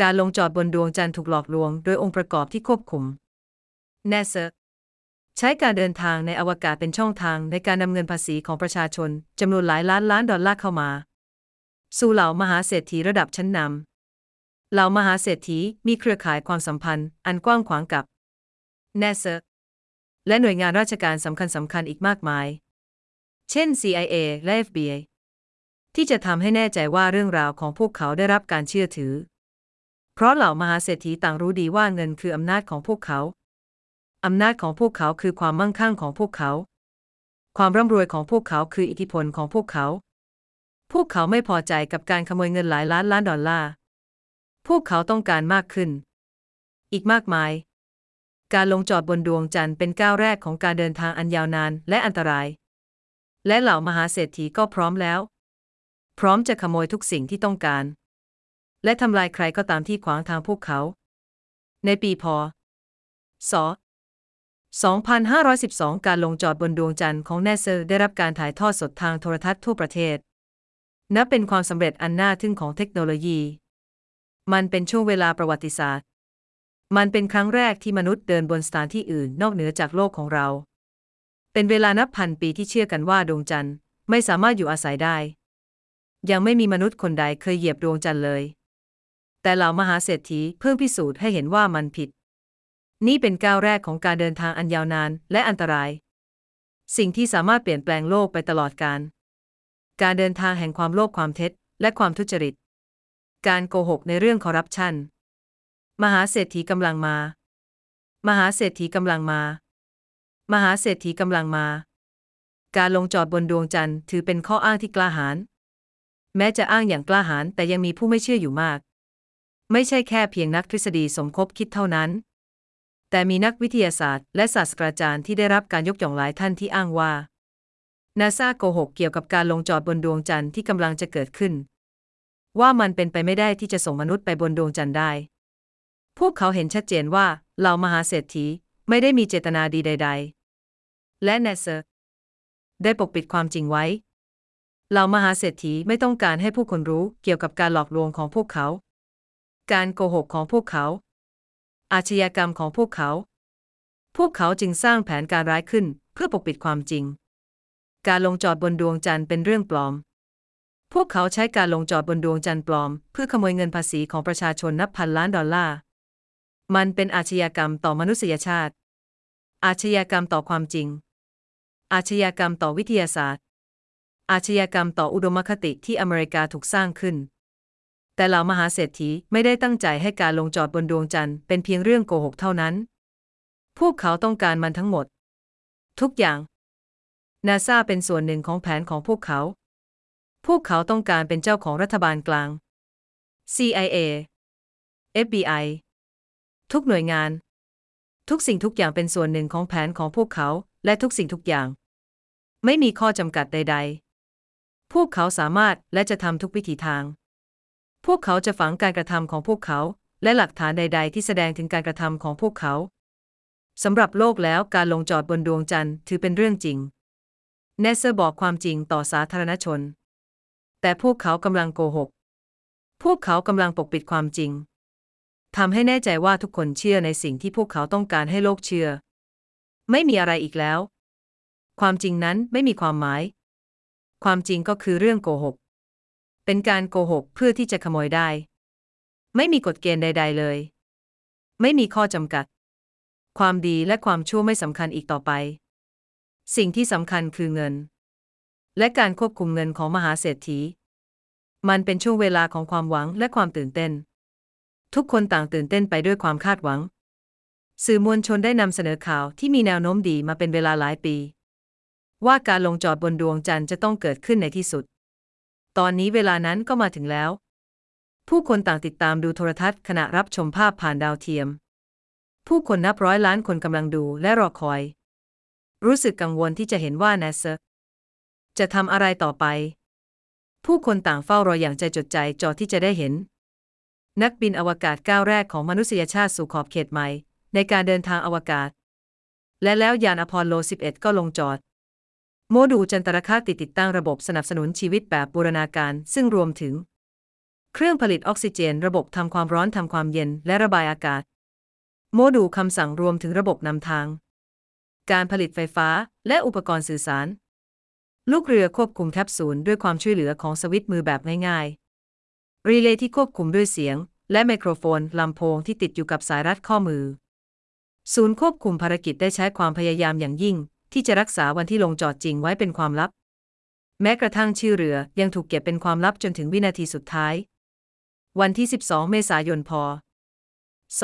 การลงจอดบนดวงจันทร์ถูกหลอกลวงโดยองค์ประกอบที่ควบคุม NASA ใช้การเดินทางในอวกาศเป็นช่องทางในการนำเงินภาษีของประชาชนจำนวนหลายล้านล้านดอลลาร์เข้ามาสู่เหล่ามหาเศรษฐีระดับชั้นนำเหล่ามหาเศรษฐีมีเครือข่ายความสัมพันธ์อันกว้างขวางกับ NASA และหน่วยงานราชการสำคัญอีกมากมายเช่น CIA และ FBI ที่จะทำให้แน่ใจว่าเรื่องราวของพวกเขาได้รับการเชื่อถือเพราะเหล่ามหาเศรษฐีต่างรู้ดีว่าเงินคืออำนาจของพวกเขาอำนาจของพวกเขาคือความมั่งคั่งของพวกเขาความร่ำรวยของพวกเขาคืออิทธิพลของพวกเขาพวกเขาไม่พอใจกับการขโมยเงินหลายล้านล้านดอลลาร์พวกเขาต้องการมากขึ้นอีกมากมายการลงจอดบนดวงจันทร์เป็นก้าวแรกของการเดินทางอันยาวนานและอันตรายและเหล่ามหาเศรษฐีก็พร้อมแล้วพร้อมจะขโมยทุกสิ่งที่ต้องการและทำลายใครก็ตามที่ขวางทางพวกเขาในปีพ.ศ. 2512 การลงจอดบนดวงจันทร์ของ NASA ได้รับการถ่ายทอดสดทางโทรทัศน์ทั่วประเทศนับเป็นความสำเร็จอันน่าทึ่งของเทคโนโลยีมันเป็นช่วงเวลาประวัติศาสตร์มันเป็นครั้งแรกที่มนุษย์เดินบนสถานที่อื่นนอกเหนือจากโลกของเราเป็นเวลานับพันปีที่เชื่อกันว่าดวงจันทร์ไม่สามารถอยู่อาศัยได้ยังไม่มีมนุษย์คนใดเคยเหยียบดวงจันทร์เลยแต่เหล่ามหาเศรษฐีเพิ่งพิสูจน์ให้เห็นว่ามันผิดนี่เป็นก้าวแรกของการเดินทางอันยาวนานและอันตรายสิ่งที่สามารถเปลี่ยนแปลงโลกไปตลอดกาลการเดินทางแห่งความโลภความเท็จและความทุจริตการโกหกในเรื่องคอร์รัปชันมหาเศรษฐีกำลังมามหาเศรษฐีกำลังมามหาเศรษฐีกำลังมาการลงจอดบนดวงจันทร์ถือเป็นข้ออ้างที่กล้าหาญแม้จะอ้างอย่างกล้าหาญแต่ยังมีผู้ไม่เชื่ออยู่มากไม่ใช่แค่เพียงนักทฤษฎีสมคบคิดเท่านั้นแต่มีนักวิทยาศาสตร์และศาสตราจารย์ที่ได้รับการยกย่องหลายท่านที่อ้างว่า NASA โกหกเกี่ยวกับการลงจอดบนดวงจันทร์ที่กำลังจะเกิดขึ้นว่ามันเป็นไปไม่ได้ที่จะส่งมนุษย์ไปบนดวงจันทร์ได้พวกเขาเห็นชัดเจนว่าเหล่ามหาเศรษฐีไม่ได้มีเจตนาดีใดๆและ NASA ได้ปกปิดความจริงไว้เหล่ามหาเศรษฐีไม่ต้องการให้ผู้คนรู้เกี่ยวกับการหลอกลวงของพวกเขาการโกหกของพวกเขาอาชญากรรมของพวกเขาจึงสร้างแผนการร้ายขึ้นเพื่อปกปิดความจริงการลงจอดบนดวงจันทร์เป็นเรื่องปลอมพวกเขาใช้การลงจอดบนดวงจันทร์ปลอมเพื่อขโมยเงินภาษีของประชาชนนับพันล้านดอลลาร์มันเป็นอาชญากรรมต่อมนุษยชาติอาชญากรรมต่อความจริงอาชญากรรมต่อวิทยาศาสตร์อาชญากรรมต่ออุดมคติที่อเมริกาถูกสร้างขึ้นแต่เหล่ามหาเศรษฐีไม่ได้ตั้งใจให้การลงจอดบนดวงจันทร์เป็นเพียงเรื่องโกหกเท่านั้นพวกเขาต้องการมันทั้งหมดทุกอย่าง NASA เป็นส่วนหนึ่งของแผนของพวกเขาต้องการเป็นเจ้าของรัฐบาลกลาง CIA FBI ทุกหน่วยงานทุกสิ่งทุกอย่างเป็นส่วนหนึ่งของแผนของพวกเขาและทุกสิ่งทุกอย่างไม่มีข้อจำกัดใดๆพวกเขาสามารถและจะทำทุกวิถีทางพวกเขาจะฝังการกระทำของพวกเขาและหลักฐานใดๆที่แสดงถึงการกระทำของพวกเขาสำหรับโลกแล้วการลงจอดบนดวงจันทร์ถือเป็นเรื่องจริง NASA บอกความจริงต่อสาธารณชนแต่พวกเขากำลังโกหกพวกเขากำลังปกปิดความจริงทำให้แน่ใจว่าทุกคนเชื่อในสิ่งที่พวกเขาต้องการให้โลกเชื่อไม่มีอะไรอีกแล้วความจริงนั้นไม่มีความหมายความจริงก็คือเรื่องโกหกเป็นการโกหกเพื่อที่จะขโมยได้ไม่มีกฎเกณฑ์ใดๆเลยไม่มีข้อจำกัดความดีและความชั่วไม่สำคัญอีกต่อไปสิ่งที่สำคัญคือเงินและการควบคุมเงินของมหาเศรษฐีมันเป็นช่วงเวลาของความหวังและความตื่นเต้นทุกคนต่างตื่นเต้นไปด้วยความคาดหวังสื่อมวลชนได้นำเสนอข่าวที่มีแนวโน้มดีมาเป็นเวลาหลายปีว่าการลงจอดบนดวงจันทร์จะต้องเกิดขึ้นในที่สุดตอนนี้เวลานั้นก็มาถึงแล้วผู้คนต่างติดตามดูโทรทัศน์ขณะรับชมภาพผ่านดาวเทียมผู้คนนับร้อยล้านคนกำลังดูและรอคอยรู้สึกกังวลที่จะเห็นว่า NASA จะทำอะไรต่อไปผู้คนต่างเฝ้ารออย่างใจจดใจจ่อที่จะได้เห็นนักบินอวกาศก้าวแรกของมนุษยชาติสู่ขอบเขตใหม่ในการเดินทางอวกาศและแล้วยานอพอลโล 11 ก็ลงจอดโมดูลจันทรคติติดตั้งระบบสนับสนุนชีวิตแบบบูรณาการซึ่งรวมถึงเครื่องผลิตออกซิเจนระบบทำความร้อนทำความเย็นและระบายอากาศโมดูลคำสั่งรวมถึงระบบนำทางการผลิตไฟฟ้าและอุปกรณ์สื่อสารลูกเรือควบคุมแคปซูลด้วยความช่วยเหลือของสวิตช์มือแบบง่ายๆรีเลย์ที่ควบคุมด้วยเสียงและไมโครโฟนลำโพงที่ติดอยู่กับสายรัดข้อมือศูนย์ควบคุมภารกิจได้ใช้ความพยายามอย่างยิ่งที่จะรักษาวันที่ลงจอดจริงไว้เป็นความลับแม้กระทั่งชื่อเรือยังถูกเก็บเป็นความลับจนถึงวินาทีสุดท้ายวันที่ 12 เมษายน พ.ศ.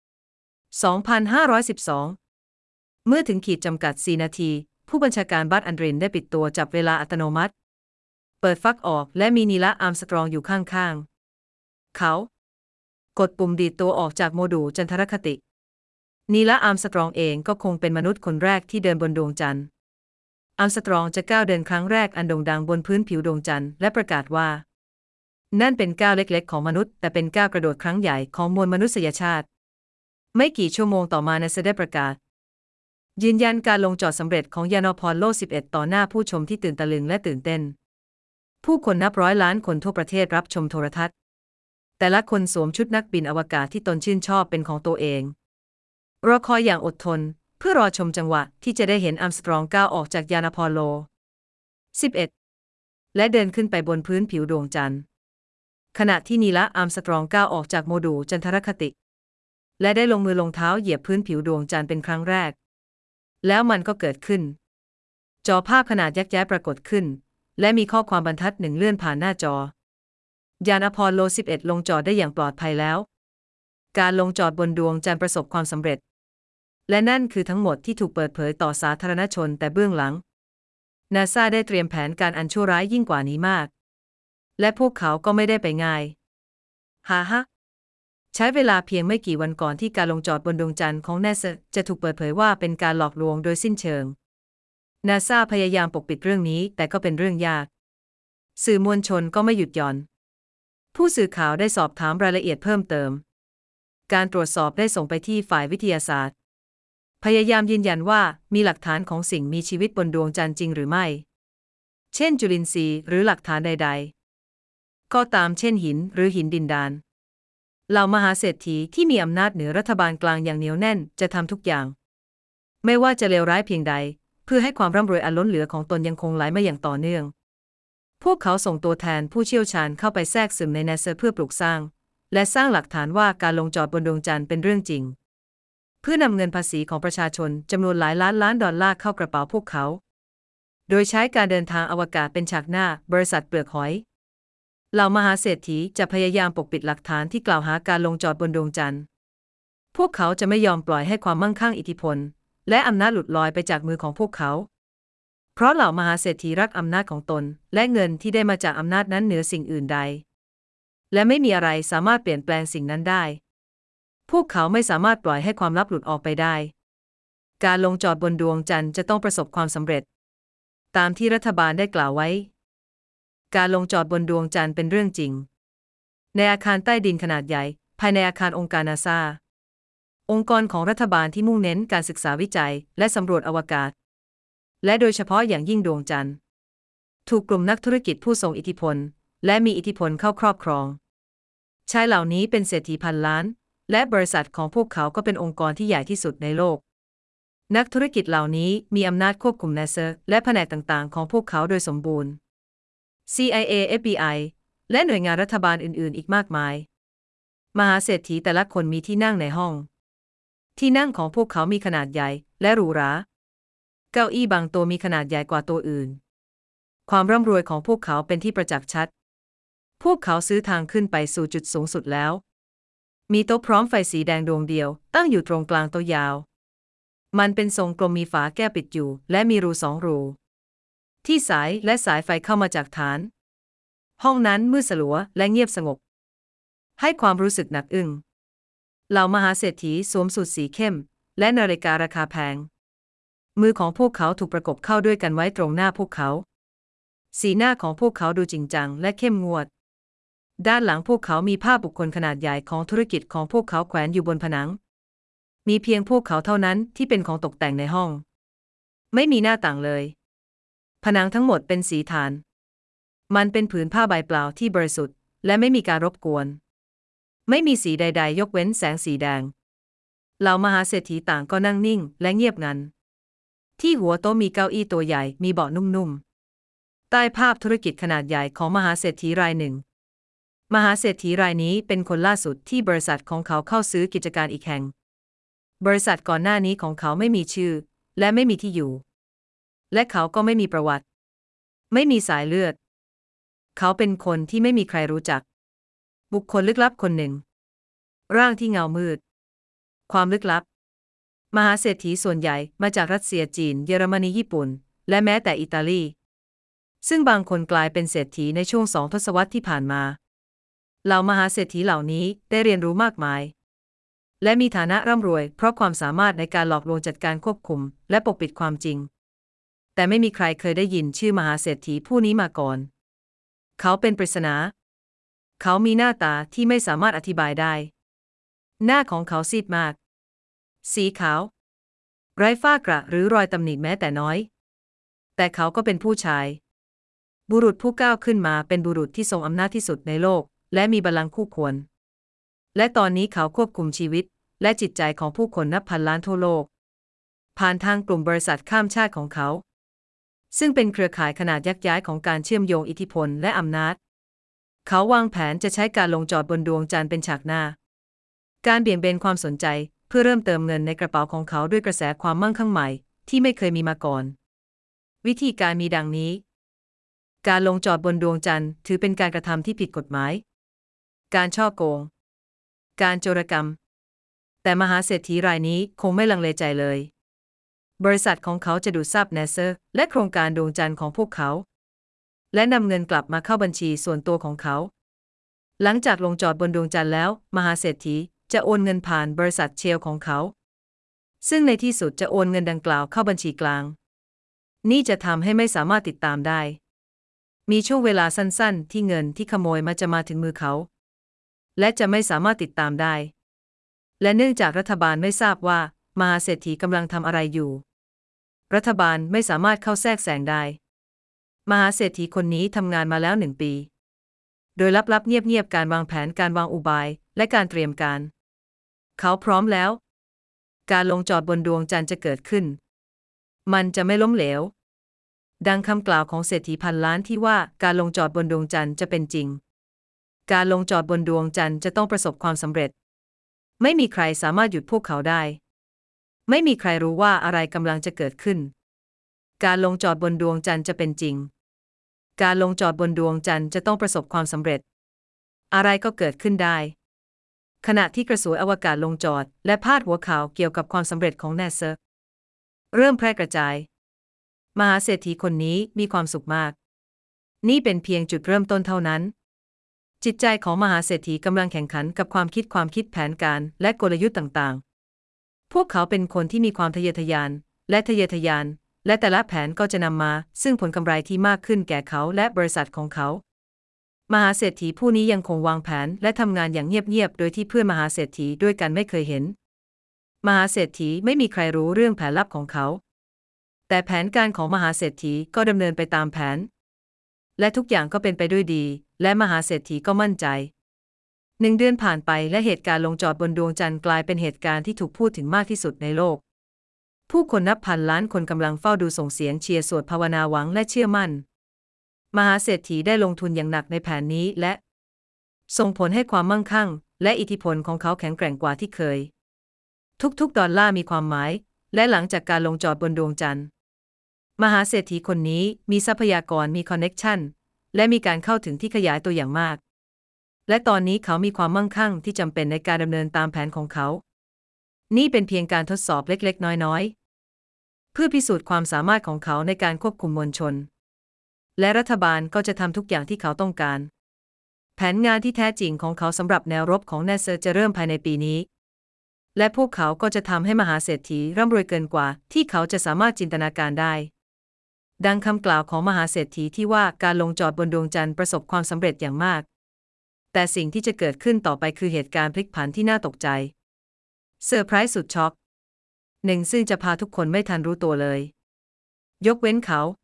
2512 เมื่อถึงขีดจำกัด 4 นาทีผู้บัญชาการบัตอันดรินได้ปิดตัวจับเวลาอัตโนมัติเปิดฟักออกและมีนีล อาร์มสตรองอยู่ข้างๆเขากดปุ่มดีดตัวออกจากโมดูลจันทรคตินีล อาร์มสตรองเองก็คงเป็นมนุษย์คนแรกที่เดินบนดวงจันทร์อาร์มสตรองจะก้าวเดินครั้งแรกอันโด่งดังบนพื้นผิวดวงจันทร์และประกาศว่านั่นเป็นก้าวเล็กๆของมนุษย์แต่เป็นก้าวกระโดดครั้งใหญ่ของมวลมนุษยชาติไม่กี่ชั่วโมงต่อมาNASAได้ประกาศยืนยันการลงจอดสำเร็จของยานอพอลโล 11 ต่อหน้าผู้ชมที่ตื่นตะลึงและตื่นเต้นผู้คนนับร้อยล้านคนทั่วประเทศรับชมโทรทัศน์แต่ละคนสวมชุดนักบินอวกาศที่ตนชื่นชอบเป็นของตัวเองรอคอยอย่างอดทนเพื่อรอชมจังหวะที่จะได้เห็นอาร์มสตรองก้าวออกจากยานอพอลโล 11 และเดินขึ้นไปบนพื้นผิวดวงจันทร์ขณะที่นีล อาร์มสตรองก้าวออกจากโมดูลจันทรคติและได้ลงมือลงเท้าเหยียบพื้นผิวดวงจันทร์เป็นครั้งแรกแล้วมันก็เกิดขึ้นจอภาพขนาดยักษ์ใหญ่ปรากฏขึ้นและมีข้อความบรรทัดหนึ่งเลื่อนผ่านหน้าจอยานอพอลโล 11 ลงจอดได้อย่างปลอดภัยแล้วการลงจอดบนดวงจันทร์ประสบความสำเร็จและนั่นคือทั้งหมดที่ถูกเปิดเผยต่อสาธารณชนแต่เบื้องหลัง NASA ได้เตรียมแผนการอันชั่วร้ายยิ่งกว่านี้มากและพวกเขาก็ไม่ได้ไปง่ายใช้เวลาเพียงไม่กี่วันก่อนที่การลงจอดบนดวงจันทร์ของ NASA จะถูกเปิดเผยว่าเป็นการหลอกลวงโดยสิ้นเชิง NASA พยายามปกปิดเรื่องนี้แต่ก็เป็นเรื่องยากสื่อมวลชนก็ไม่หยุดหย่อนผู้สื่อข่าวได้สอบถามรายละเอียดเพิ่มเติมการตรวจสอบได้ส่งไปที่ฝ่ายวิทยาศาสตร์พยายามยืนยันว่ามีหลักฐานของสิ่งมีชีวิตบนดวงจันทร์จริงหรือไม่เช่นจุลินทรีย์หรือหลักฐานใดๆก็ตามเช่นหินหรือหินดินดานเหล่ามหาเศรษฐีที่มีอำนาจเหนือรัฐบาลกลางอย่างเหนียวแน่นจะทำทุกอย่างไม่ว่าจะเลวร้ายเพียงใดเพื่อให้ความร่ำรวยอันล้นเหลือของตนยังคงไหลมาอย่างต่อเนื่องพวกเขาส่งตัวแทนผู้เชี่ยวชาญเข้าไปแทรกซึมใน NASA เพื่อปลูกสร้างและสร้างหลักฐานว่าการลงจอดบนดวงจันทร์เป็นเรื่องจริงเพื่อนำเงินภาษีของประชาชนจำนวนหลายล้านล้านดอลลาร์เข้ากระเป๋าพวกเขาโดยใช้การเดินทางอวกาศเป็นฉากหน้าบริษัทเปลือกหอยเหล่ามหาเศรษฐีจะพยายามปกปิดหลักฐานที่กล่าวหาการลงจอดบนดวงจันทร์พวกเขาจะไม่ยอมปล่อยให้ความมั่งคั่งอิทธิพลและอำนาจหลุดลอยไปจากมือของพวกเขาเพราะเหล่ามหาเศรษฐีรักอำนาจของตนและเงินที่ได้มาจากอำนาจนั้นเหนือสิ่งอื่นใดและไม่มีอะไรสามารถเปลี่ยนแปลงสิ่งนั้นได้พวกเขาไม่สามารถปล่อยให้ความลับหลุดออกไปได้การลงจอดบนดวงจันทร์จะต้องประสบความสำเร็จตามที่รัฐบาลได้กล่าวไว้การลงจอดบนดวงจันทร์เป็นเรื่องจริงในอาคารใต้ดินขนาดใหญ่ภายในอาคารองค์การ NASA องค์กรของรัฐบาลที่มุ่งเน้นการศึกษาวิจัยและสำรวจอวกาศและโดยเฉพาะอย่างยิ่งดวงจันทร์ถูกกลุ่มนักธุรกิจผู้ทรงอิทธิพลและมีอิทธิพลเข้าครอบครองชายเหล่านี้เป็นเศรษฐีพันล้านและบริษัทของพวกเขาก็เป็นองค์กรที่ใหญ่ที่สุดในโลกนักธุรกิจเหล่านี้มีอำนาจควบคุม NASA และแผนกต่างๆของพวกเขาโดยสมบูรณ์ CIA FBI และหน่วยงานรัฐบาลอื่นๆอีกมากมายมหาเศรษฐีแต่ละคนมีที่นั่งในห้องที่นั่งของพวกเขามีขนาดใหญ่และหรูหราเก้าอี้บางตัวมีขนาดใหญ่กว่าตัวอื่นความร่ำรวยของพวกเขาเป็นที่ประจักษ์ชัดพวกเขาซื้อทางขึ้นไปสู่จุดสูงสุดแล้วมีโต๊ะพร้อมไฟสีแดงดวงเดียวตั้งอยู่ตรงกลางโต๊ะยาวมันเป็นทรงกลมมีฝาแก้วปิดอยู่และมีรู2 รูที่สายและสายไฟเข้ามาจากฐานห้องนั้นมืดสลัวและเงียบสงบให้ความรู้สึกหนักอึ้งเหล่ามหาเศรษฐีสวมสูทสีเข้มและนาฬิการาคาแพงมือของพวกเขาถูกประกบเข้าด้วยกันไว้ตรงหน้าพวกเขาสีหน้าของพวกเขาดูจริงจังและเข้มงวดด้านหลังพวกเขามีภาพบุคคลขนาดใหญ่ของธุรกิจของพวกเขาแขวนอยู่บนผนังมีเพียงพวกเขาเท่านั้นที่เป็นของตกแต่งในห้องไม่มีหน้าต่างเลยผนังทั้งหมดเป็นสีถ่านมันเป็นผืนผ้าใบเปล่าที่บริสุทธิ์และไม่มีการรบกวนไม่มีสีใดๆยกเว้นแสงสีแดงเหล่ามหาเศรษฐีต่างก็นั่งนิ่งและเงียบงันที่หัวโต๊ะมีเก้าอี้ตัวใหญ่มีเบาะนุ่มๆใต้ภาพธุรกิจขนาดใหญ่ของมหาเศรษฐีรายหนึ่งมหาเศรษฐีรายนี้เป็นคนล่าสุดที่บริษัทของเขาเข้าซื้อกิจการอีกแห่งบริษัทก่อนหน้านี้ของเขาไม่มีชื่อและไม่มีที่อยู่และเขาก็ไม่มีประวัติไม่มีสายเลือดเขาเป็นคนที่ไม่มีใครรู้จักบุคคลลึกลับคนหนึ่งร่างที่เงามืดความลึกลับมหาเศรษฐีส่วนใหญ่มาจากรัสเซียจีนเยอรมนีญี่ปุ่นและแม้แต่อิตาลีซึ่งบางคนกลายเป็นเศรษฐีในช่วง2 ทศวรรษที่ผ่านมาเหล่ามหาเศรษฐีเหล่านี้ได้เรียนรู้มากมายและมีฐานะร่ำรวยเพราะความสามารถในการหลอกลวงจัดการควบคุมและปกปิดความจริงแต่ไม่มีใครเคยได้ยินชื่อมหาเศรษฐีผู้นี้มาก่อนเขาเป็นปริศนาเขามีหน้าตาที่ไม่สามารถอธิบายได้หน้าของเขาซีดมากสีขาวไร้ฝ้ากระหรือรอยตำหนิแม้แต่น้อยแต่เขาก็เป็นผู้ชายบุรุษผู้ก้าวขึ้นมาเป็นบุรุษที่ทรงอำนาจที่สุดในโลกและมีบัลลังก์คู่ควรและตอนนี้เขาควบคุมชีวิตและจิตใจของผู้คนนับพันล้านทั่วโลกผ่านทางกลุ่มบริษัทข้ามชาติของเขาซึ่งเป็นเครือข่ายขนาดยักษ์ย้ายของการเชื่อมโยงอิทธิพลและอำนาจเขาวางแผนจะใช้การลงจอดบนดวงจันทร์เป็นฉากหน้าการเบี่ยงเบนความสนใจเพื่อเริ่มเติมเงินในกระเป๋าของเขาด้วยกระแสความมั่งคั่งใหม่ที่ไม่เคยมีมาก่อนวิธีการมีดังนี้การลงจอดบนดวงจันทร์ถือเป็นการกระทำที่ผิดกฎหมายการฉ้อโกงการโจรกรรมแต่มหาเศรษฐีรายนี้คงไม่ลังเลใจเลยบริษัทของเขาจะดูดซับเนเซอร์และโครงการดวงจันทร์ของพวกเขาและนำเงินกลับมาเข้าบัญชีส่วนตัวของเขาหลังจากลงจอดบนดวงจันทร์แล้วมหาเศรษฐีจะโอนเงินผ่านบริษัทเชลของเขาซึ่งในที่สุดจะโอนเงินดังกล่าวเข้าบัญชีกลางนี่จะทำให้ไม่สามารถติดตามได้มีช่วงเวลาสั้นๆที่เงินที่ขโมยจะมาถึงมือเขาและจะไม่สามารถติดตามได้และเนื่องจากรัฐบาลไม่ทราบว่ามหาเศรษฐีกำลังทำอะไรอยู่รัฐบาลไม่สามารถเข้าแทรกแซงได้มหาเศรษฐีคนนี้ทำงานมาแล้ว1 ปีโดยลับๆเงียบๆการวางแผนการวางอุบายและการเตรียมการเขาพร้อมแล้วการลงจอดบนดวงจันทร์จะเกิดขึ้นมันจะไม่ล้มเหลวดังคำกล่าวของเศรษฐีพันล้านที่ว่าการลงจอดบนดวงจันทร์จะเป็นจริงการลงจอดบนดวงจันทร์จะต้องประสบความสำเร็จไม่มีใครสามารถหยุดพวกเขาได้ไม่มีใครรู้ว่าอะไรกำลังจะเกิดขึ้นการลงจอดบนดวงจันทร์จะเป็นจริงการลงจอดบนดวงจันทร์จะต้องประสบความสำเร็จอะไรก็เกิดขึ้นได้ขณะที่กระสวยอวกาศลงจอดและพาดหัวข่าวเกี่ยวกับความสำเร็จของ NASA เริ่มแพร่กระจายมหาเศรษฐีคนนี้มีความสุขมากนี่เป็นเพียงจุดเริ่มต้นเท่านั้นจิตใจของมหาเศรษฐีกำลังแข่งขันกับความคิดแผนการและกลยุทธ์ต่างๆพวกเขาเป็นคนที่มีความทะเยอทะยานและแต่ละแผนก็จะนำมาซึ่งผลกำไรที่มากขึ้นแก่เขาและบริษัทของเขามหาเศรษฐีผู้นี้ยังคงวางแผนและทำงานอย่างเงียบๆโดยที่เพื่อนมหาเศรษฐีด้วยกันไม่เคยเห็นมหาเศรษฐีไม่มีใครรู้เรื่องแผนลับของเขาแต่แผนการของมหาเศรษฐีก็ดำเนินไปตามแผนและทุกอย่างก็เป็นไปด้วยดีและมหาเศรษฐีก็มั่นใจ1 เดือนผ่านไปและเหตุการณ์ลงจอดบนดวงจันทร์กลายเป็นเหตุการณ์ที่ถูกพูดถึงมากที่สุดในโลกผู้คนนับพันล้านคนกำลังเฝ้าดูส่งเสียงเชียร์สวดภาวนาหวังและเชื่อมั่นมหาเศรษฐีได้ลงทุนอย่างหนักในแผนนี้และส่งผลให้ความมั่งคั่งและอิทธิพลของเขาแข็งแกร่งกว่าที่เคยทุกๆดอลลาร์มีความหมายและหลังจากการลงจอดบนดวงจันทร์มหาเศรษฐีคนนี้มีทรัพยากรมีคอนเน็กชันและมีการเข้าถึงที่ขยายตัวอย่างมากและตอนนี้เขามีความมั่งคั่งที่จำเป็นในการดำเนินตามแผนของเขานี่เป็นเพียงการทดสอบเล็กๆน้อยๆเพื่อพิสูจน์ความสามารถของเขาในการควบคุมมวลชนและรัฐบาลก็จะทำทุกอย่างที่เขาต้องการแผนงานที่แท้จริงของเขาสำหรับแนวรบของ NASA จะเริ่มภายในปีนี้และพวกเขาก็จะทำให้มหาเศรษฐีร่ำรวยเกินกว่าที่เขาจะสามารถจินตนาการได้ดังคำกล่าวของมหาเศรษฐีที่ว่าการลงจอดบนดวงจันทร์ประสบความสำเร็จอย่างมากแต่สิ่งที่จะเกิดขึ้นต่อไปคือเหตุการณ์พลิกผันที่น่าตกใจเซอร์ไพรส์สุดช็อกซึ่งจะพาทุกคนไม่ทันรู้ตัวเลยยกเว้นเขา